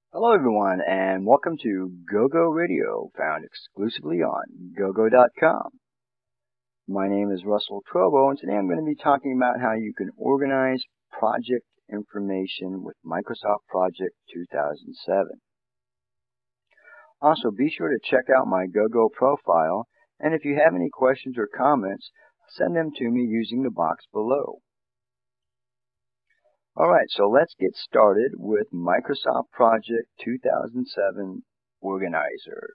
Hello everyone and welcome to GoGo Radio, found exclusively on GoGo.com. My name is Russell Trobo and today I'm going to be talking about how you can organize project information with Microsoft Project 2007. Also be sure to check out my GoGo profile, and if you have any questions or comments, send them to me using the box below. Alright, so let's get started with Microsoft Project 2007 Organizer.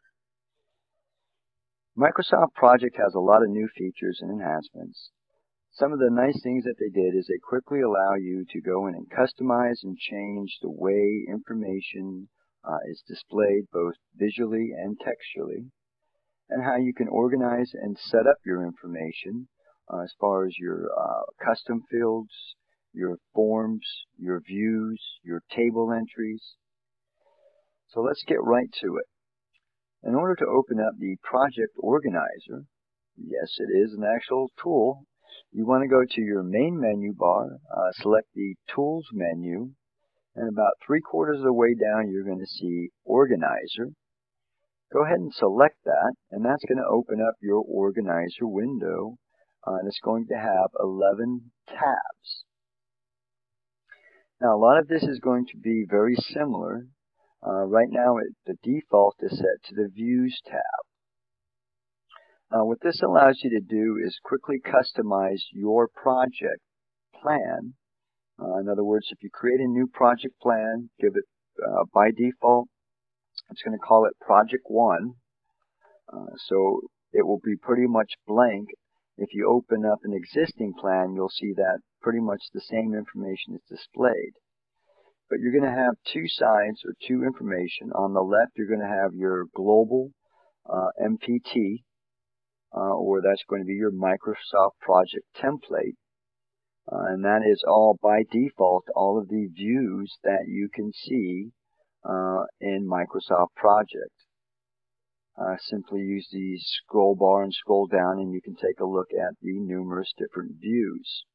Microsoft Project has a lot of new features and enhancements. Some of the nice things that they did is they quickly allow you to go in and customize and change the way information is displayed both visually and textually, and how you can organize and set up your information as far as your custom fields, your forms, your views, your table entries. So let's get right to it. In order to open up the Project Organizer, yes, it is an actual tool, you want to go to your main menu bar, select the Tools menu, and about 3/4 of the way down you're going to see Organizer. Go ahead and select that, and that's going to open up your Organizer window, and it's going to have 11 tabs. Now, a lot of this is going to be very similar. Right now, the default is set to the Views tab. What this allows you to do is quickly customize your project plan. In other words, if you create a new project plan, give it by default, it's going to call it Project 1. So it will be pretty much blank. If you open up an existing plan, you'll see that pretty much the same information is displayed. But you're going to have two sides or two information. On the left, you're going to have your global MPT, or that's going to be your Microsoft Project template. And that is all by default, all of the views that you can see in Microsoft Project. Simply use the scroll bar and scroll down and you can take a look at the numerous different views.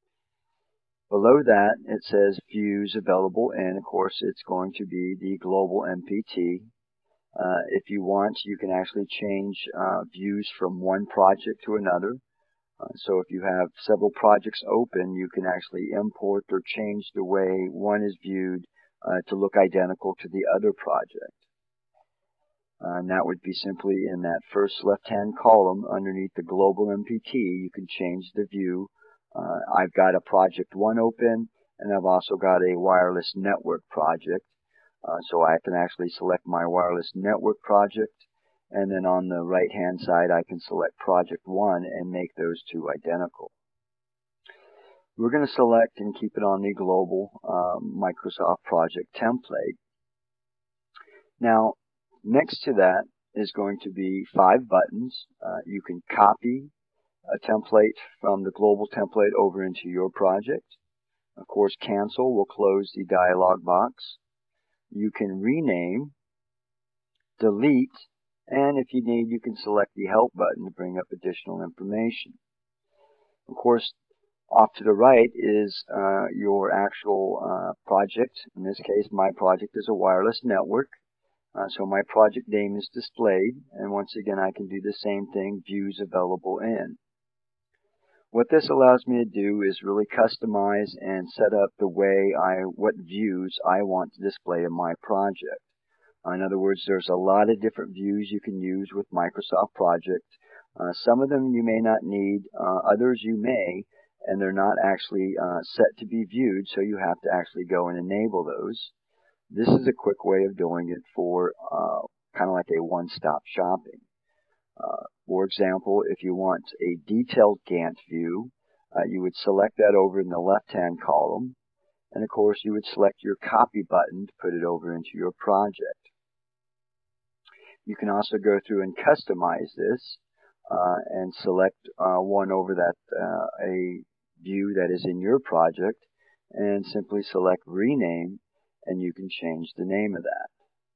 Below that it says views available, and of course it's going to be the global MPT. If you want, you can actually change views from one project to another. So if you have several projects open, you can actually import or change the way one is viewed to look identical to the other project. And that would be simply in that first left-hand column underneath the global MPT. You can change the view. I've got a Project 1 open, and I've also got a wireless network project. So I can actually select my wireless network project, and then on the right-hand side I can select Project 1 and make those two identical. We're going to select and keep it on the global Microsoft Project template. Now, next to that is going to be 5 buttons. You can copy a template from the global template over into your project. Of course, cancel will close the dialog box. You can rename, delete, and if you need, you can select the help button to bring up additional information. Of course, off to the right is your actual project. In this case, my project is a wireless network. So my project name is displayed, and once again I can do the same thing, views available in. What this allows me to do is really customize and set up the way what views I want to display in my project. In other words, there's a lot of different views you can use with Microsoft Project. Some of them you may not need, others you may, and they're not actually set to be viewed, so you have to actually go and enable those. This is a quick way of doing it for kind of like a one-stop shopping. For example, if you want a detailed Gantt view, you would select that over in the left-hand column, and of course you would select your copy button to put it over into your project. You can also go through and customize this and select one over that a view that is in your project, and simply select rename, and you can change the name of that.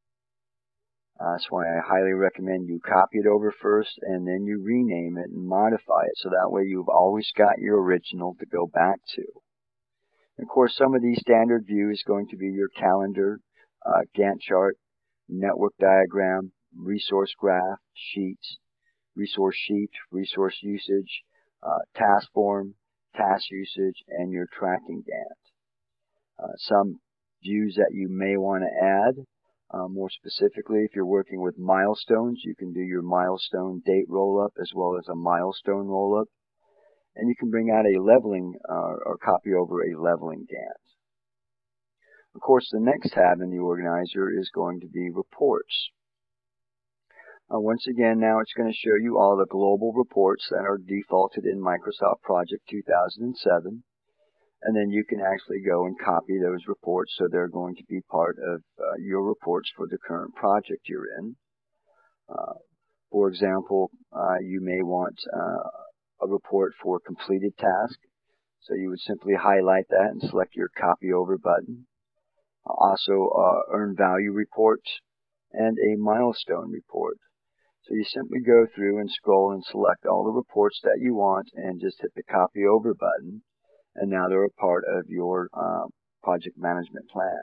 That's why I highly recommend you copy it over first and then you rename it and modify it, so that way you've always got your original to go back to. And of course, some of these standard views is going to be your calendar, Gantt chart, network diagram, resource graph, sheets, resource sheet, resource usage, task form, task usage, and your tracking Gantt. Some views that you may want to add, more specifically, if you're working with milestones, you can do your milestone date roll-up as well as a milestone roll-up. And you can bring out a leveling or copy over a leveling Gantt. Of course, the next tab in the organizer is going to be reports. Once again, now it's going to show you all the global reports that are defaulted in Microsoft Project 2007. And then you can actually go and copy those reports, so they're going to be part of your reports for the current project you're in. For example, you may want a report for completed task. So you would simply highlight that and select your copy over button. Also, earned value report and a milestone report. So you simply go through and scroll and select all the reports that you want and just hit the copy over button. And now they're a part of your project management plan.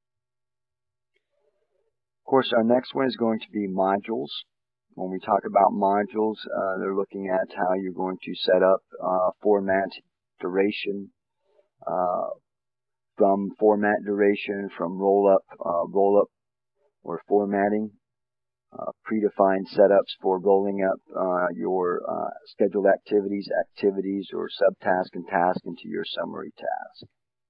Of course, our next one is going to be modules. When we talk about modules, they're looking at how you're going to set up format, duration, from format duration, from roll-up or formatting, predefined setups for rolling up your scheduled activities or subtask and task into your summary task.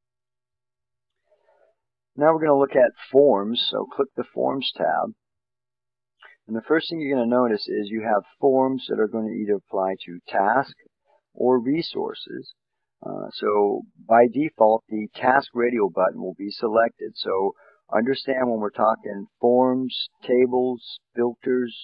Now we're going to look at forms, so click the Forms tab. And the first thing you're going to notice is you have forms that are going to either apply to task or resources. So by default, the task radio button will be selected. So understand when we're talking forms, tables, filters,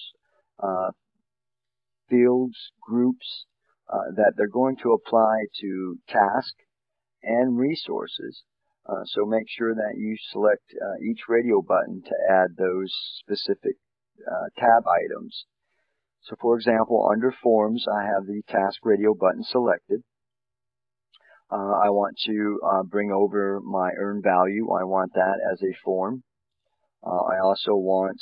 fields, groups, that they're going to apply to task and resources. So make sure that you select each radio button to add those specific tab items. So for example, under Forms, I have the Task Radio button selected. I want to bring over my earned value. I want that as a form. I also want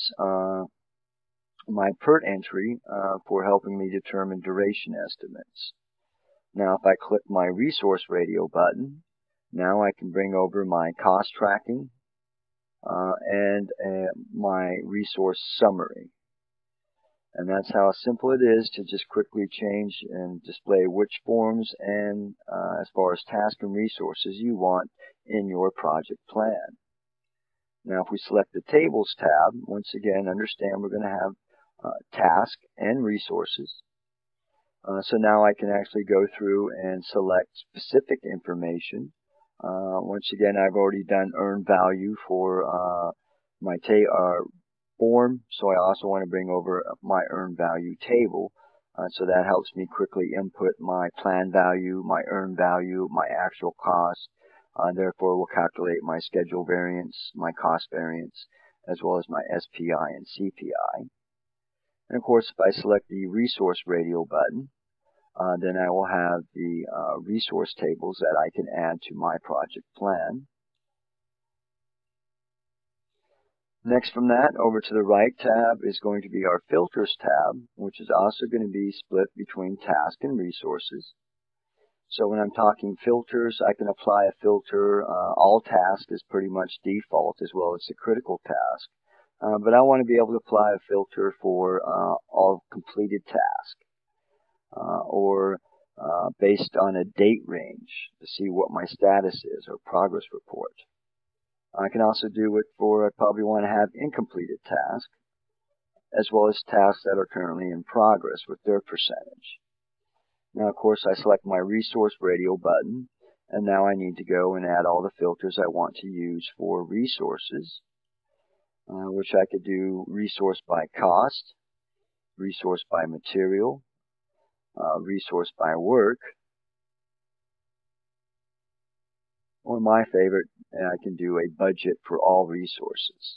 my PERT entry for helping me determine duration estimates. Now if I click my Resource Radio button, now I can bring over my cost tracking and my resource summary. And that's how simple it is to just quickly change and display which forms and as far as tasks and resources you want in your project plan. Now if we select the Tables tab, once again understand we're going to have task and resources. So now I can actually go through and select specific information. Once again, I've already done earned value for my form, so I also want to bring over my earned value table. So that helps me quickly input my plan value, my earned value, my actual cost. Therefore, will calculate my schedule variance, my cost variance, as well as my SPI and CPI. And of course, if I select the Resource Radio button, then I will have the resource tables that I can add to my project plan. Next from that, over to the right tab is going to be our Filters tab, which is also going to be split between task and resources. So when I'm talking filters, I can apply a filter. All task is pretty much default, as well as the critical task. But I want to be able to apply a filter for all completed tasks. Or based on a date range to see what my status is, or progress report. I can also do it for, I probably want to have incompleted tasks, as well as tasks that are currently in progress with their percentage. Now, of course, I select my Resource Radio button, and now I need to go and add all the filters I want to use for resources, which I could do resource by cost, resource by material, resource by work, or my favorite, I can do a budget for all resources.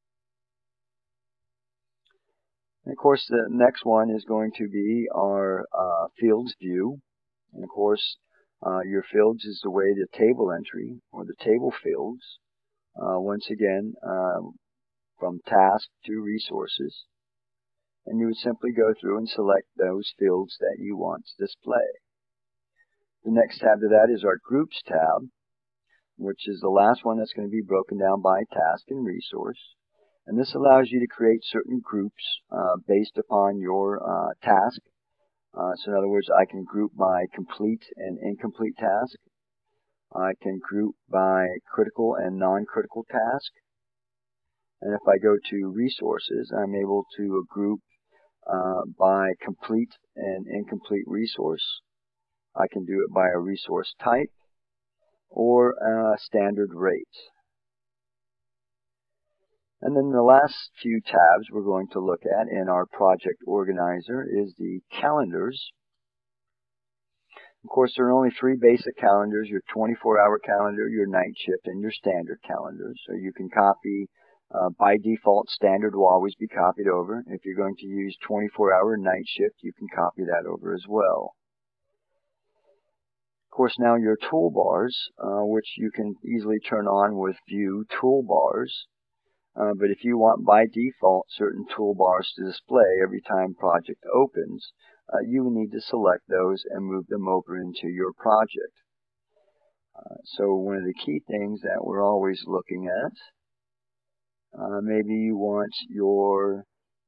And of course, the next one is going to be our fields view. And of course, your fields is the way the table entry or the table fields once again, from task to resources. And you would simply go through and select those fields that you want to display. The next tab to that is our Groups tab, which is the last one that's going to be broken down by task and resource. And this allows you to create certain groups based upon your task. So in other words, I can group by complete and incomplete task. I can group by critical and non-critical task. And if I go to resources, I'm able to group by complete and incomplete resource. I can do it by a resource type or a standard rate. And then the last few tabs we're going to look at in our project organizer is the calendars. Of course, there are only three basic calendars: your 24-hour calendar, your night shift, and your standard calendar. So you can copy, by default, standard will always be copied over. If you're going to use 24-hour night shift, you can copy that over as well. Of course, now your toolbars, which you can easily turn on with View Toolbars. But if you want by default certain toolbars to display every time project opens, you will need to select those and move them over into your project. So one of the key things that we're always looking at, maybe you want your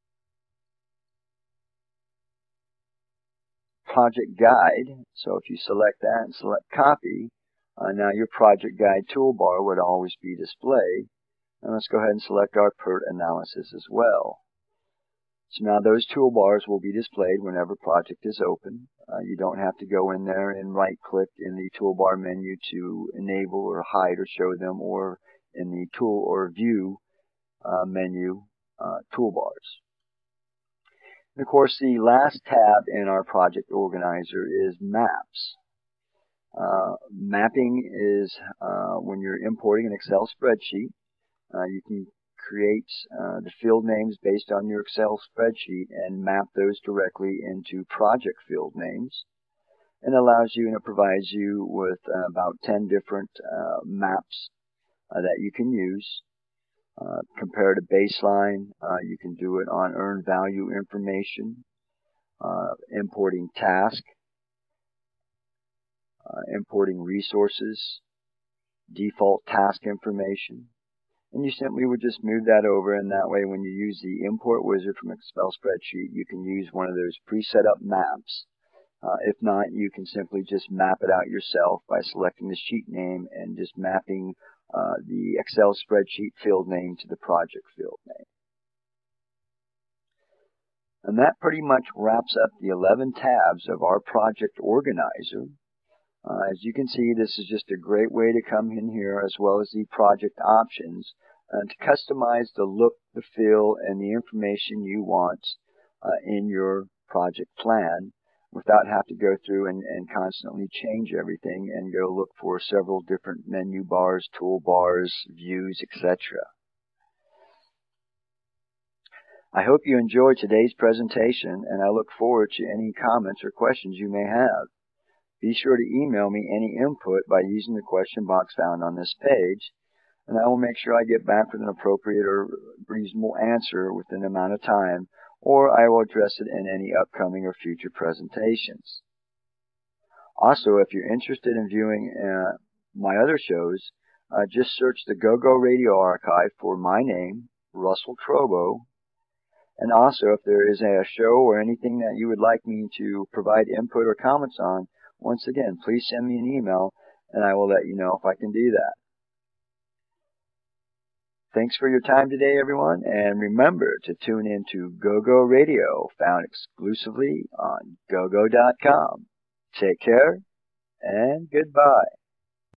project guide. So if you select that and select copy, now your project guide toolbar would always be displayed. And let's go ahead and select our PERT analysis as well. So now those toolbars will be displayed whenever project is open. You don't have to go in there and right-click in the toolbar menu to enable or hide or show them, or in the Tool or View menu toolbars. And of course, the last tab in our project organizer is Maps. Mapping is when you're importing an Excel spreadsheet. You can create the field names based on your Excel spreadsheet and map those directly into project field names. And allows you, and it provides you with about 10 different maps that you can use. Compare to baseline, you can do it on earned value information, importing task, importing resources, default task information. And you simply would just move that over, and that way when you use the import wizard from Excel spreadsheet, you can use one of those pre-set up maps. If not, you can simply just map it out yourself by selecting the sheet name and just mapping the Excel spreadsheet field name to the project field name. And that pretty much wraps up the 11 tabs of our project organizer. As you can see, this is just a great way to come in here, as well as the project options, to customize the look, the feel, and the information you want in your project plan without having to go through and constantly change everything and go look for several different menu bars, toolbars, views, etc. I hope you enjoyed today's presentation, and I look forward to any comments or questions you may have. Be sure to email me any input by using the question box found on this page, and I will make sure I get back with an appropriate or reasonable answer within the amount of time, or I will address it in any upcoming or future presentations. Also, if you're interested in viewing my other shows, just search the GoGo Radio Archive for my name, Russell Trobo. And also, if there is a show or anything that you would like me to provide input or comments on, once again, please send me an email, and I will let you know if I can do that. Thanks for your time today, everyone, and remember to tune in to GoGo Radio, found exclusively on GoGo.com. Take care, and goodbye.